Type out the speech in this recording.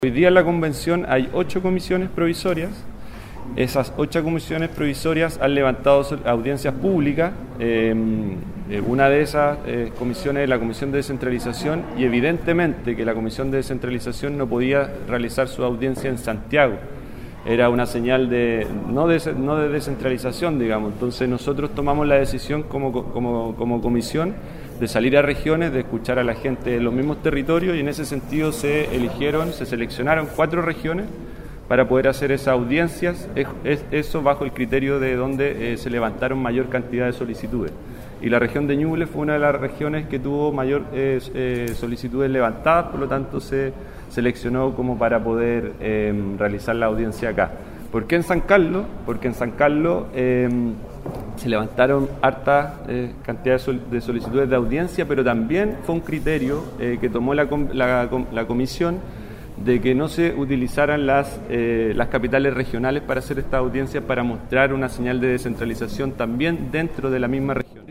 Hoy día en la convención hay 8 comisiones provisorias. Esas 8 comisiones provisorias han levantado audiencias públicas. Una de esas comisiones es la Comisión de Descentralización, y evidentemente que la Comisión de Descentralización no podía realizar su audiencia en Santiago. Era una señal no de descentralización, digamos. Entonces nosotros tomamos la decisión como comisión de salir a regiones, de escuchar a la gente de los mismos territorios, y en ese sentido se seleccionaron 4 regiones para poder hacer esas audiencias, eso bajo el criterio de donde se levantaron mayor cantidad de solicitudes. Y la región de Ñuble fue una de las regiones que tuvo mayor solicitudes levantadas, por lo tanto se seleccionó como para poder realizar la audiencia acá. ¿Por qué en San Carlos? Porque en San Carlos se levantaron harta cantidad de solicitudes de audiencia, pero también fue un criterio que tomó la comisión de que no se utilizaran las capitales regionales para hacer estas audiencias, para mostrar una señal de descentralización también dentro de la misma región.